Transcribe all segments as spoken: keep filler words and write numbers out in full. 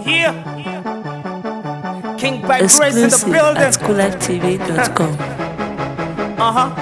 Yeah. King by Grace in the building. At cool life T V dot com. Uh huh.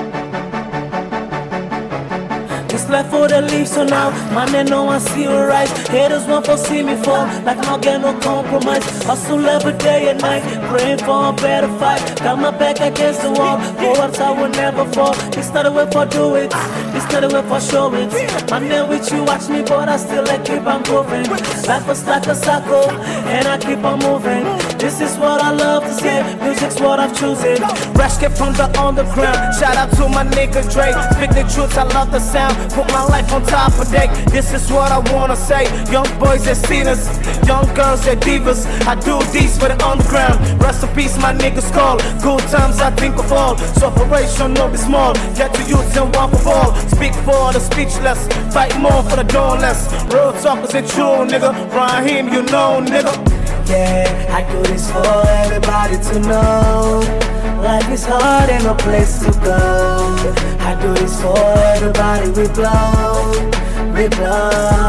This life for the leave, so now my man know I see you right. Haters want to see me fall, like I don't get no compromise. Hustle every day and night, praying for a better fight. Got my back against the wall, go outside will never fall. It's not a way for do it, it's not a way for show it. My man with you watch me, but I still like keep on moving. Life was like a cycle, and I keep on moving. This is what I love to say, music's what I've chosen. Rush get from the underground, shout out to my nigga Dre. Speak the truth, I love the sound. Put my life on top of deck. This is what I wanna say. Young boys that sinners, young girls that divas. I do this for the underground. Rest in peace, my niggas call. Good times I think of all. So operation no be small. Get to youth and walk for all. Speak for the speechless. Fight more for the dawnless. Real talk is it true, nigga. Raheem, you know, nigga. Yeah, I do this for everybody to know. Life is hard and no place to go. I do this for everybody we blow, we blow.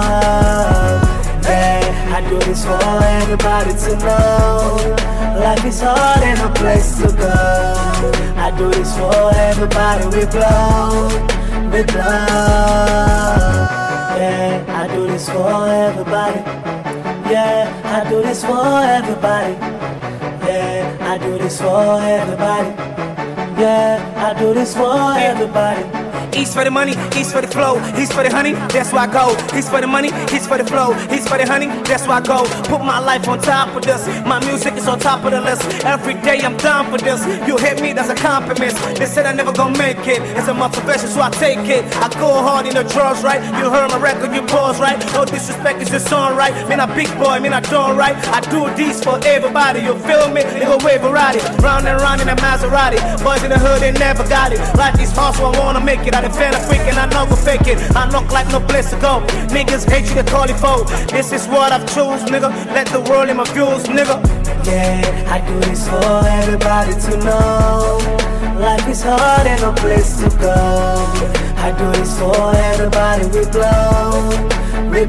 Yeah, I do this for everybody to know. Life is hard and no place to go. I do this for everybody we blow, we blow. Yeah, I do this for everybody. Yeah, I do this for everybody. Yeah, I do this for everybody. Yeah, I do this for everybody. East for the money, east for the flow, east for the honey, that's where I go. East for the money, east for the flow, east for the honey, that's where I go. Put my life on top of this, my music is on top of the list. Every day I'm down for this, you hit me, that's a compliment. They said I never gonna make it, it's a motivation so I take it. I go hard in the drugs, right? You heard my record, you pause, right? No disrespect, it's just song, right? Man, I big boy, man, I don't, right? I do this for everybody, you feel me? They go wave variety, round and round in a Maserati. Boys in the hood, they never got it. Life is hard, so I wanna make it. I defend a freak and I know go fake it. I knock like no place to go. Niggas hate you, they call it foe. This is what I've chose, nigga. Let the world in my views, nigga. Yeah, I do this for everybody to know. Life is hard and no place to go. I do this for everybody we blow, we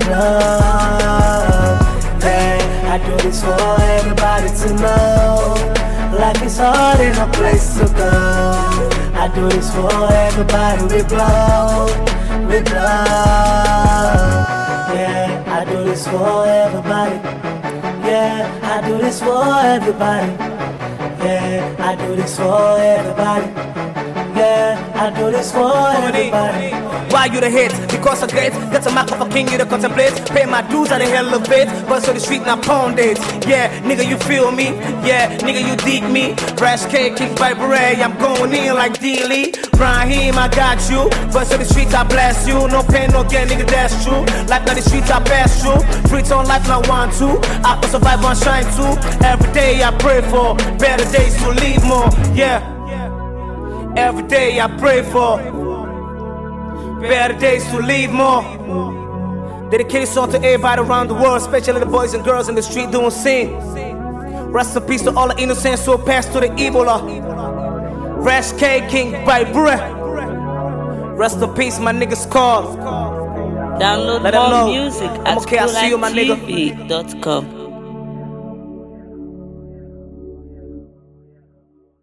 blow. Yeah, I do this for everybody to know. Life is hard and no place to go. I do this for everybody we blow, we blow. Yeah, I do this for everybody. Yeah, I do this for everybody. Yeah, I do this for everybody. Yeah, I do this for everybody. Why you the hit? Because I get that's a mark of a king you to contemplate. Pay my dues at the hell of it. But so the street not pound it. Yeah, nigga you feel me? Yeah, nigga you dig me? Rash K, King by Beret, I'm going in like D-Lee. Raheem, I got you. But so the streets I blast you. No pain, no gain, nigga that's true. Life now the streets I pass through. Free on life not want to. I can survive and shine too. Every day I pray for better days to leave more. Yeah. Every day I pray for better days to leave more. Dedicated song to everybody around the world, especially the boys and girls in the street doing sin. Rest in peace to all the innocents who passed to the Ebola. Rash K, King by Bre. Rest in peace, my niggas call. Download Let them more know. music I'm at okay, I see you, my cool life T V dot com.